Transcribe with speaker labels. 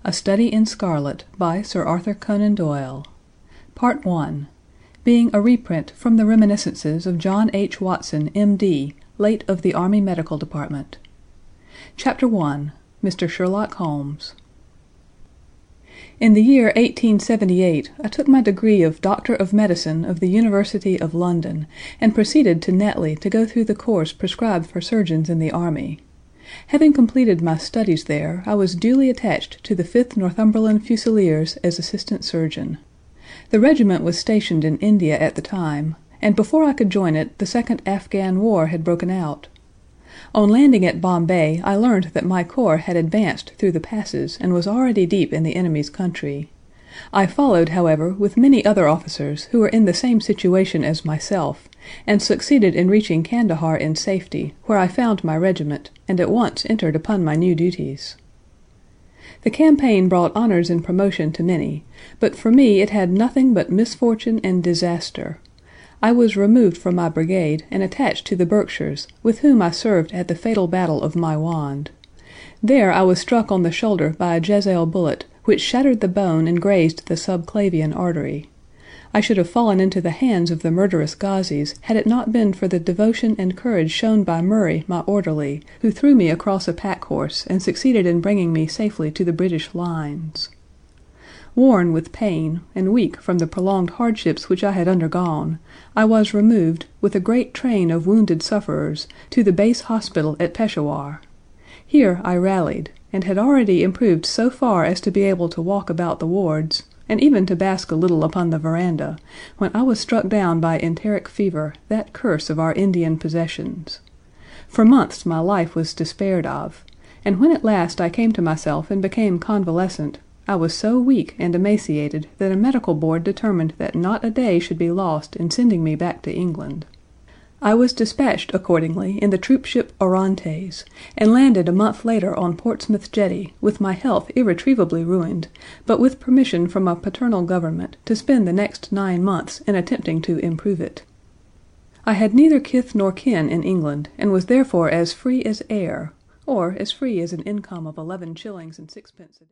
Speaker 1: A Study in Scarlet by Sir Arthur Conan Doyle Part I Being a reprint from the reminiscences of John H. Watson, M.D., late of the Army Medical Department. Chapter I Mr. Sherlock Holmes In the year 1878 I took my degree of Doctor of Medicine of the University of London, and proceeded to Netley to go through the course prescribed for surgeons in the army. Having completed my studies there, I was duly attached to the 5th Northumberland Fusiliers as assistant surgeon. The regiment was stationed in India at the time, and before I could join it the second Afghan War had broken out. On landing at Bombay I learned that my corps had advanced through the passes and was already deep in the enemy's country. I followed, however, with many other officers who were in the same situation as myself, and succeeded in reaching Kandahar in safety, where I found my regiment, and at once entered upon my new duties. The campaign brought honors and promotion to many, but for me it had nothing but misfortune and disaster. I was removed from my brigade and attached to the Berkshires, with whom I served at the fatal battle of Maiwand. There I was struck on the shoulder by a Jezail bullet, which shattered the bone and grazed the subclavian artery. I should have fallen into the hands of the murderous Ghazis had it not been for the devotion and courage shown by Murray, my orderly, who threw me across a pack horse and succeeded in bringing me safely to the British lines. Worn with pain, and weak from the prolonged hardships which I had undergone, I was removed, with a great train of wounded sufferers, to the base hospital at Peshawar. Here I rallied, and had already improved so far as to be able to walk about the wards, and even to bask a little upon the veranda, when I was struck down by enteric fever, that curse of our Indian possessions. For months my life was despaired of, and when at last I came to myself and became convalescent, I was so weak and emaciated that a medical board determined that not a day should be lost in sending me back to England. I was dispatched accordingly in the troop ship Orontes, and landed a month later on Portsmouth jetty, with my health irretrievably ruined, but with permission from a paternal government to spend the next 9 months in attempting to improve it. I had neither kith nor kin in England, and was therefore as free as air, or as free as an income of 11 shillings and 6 pence a day.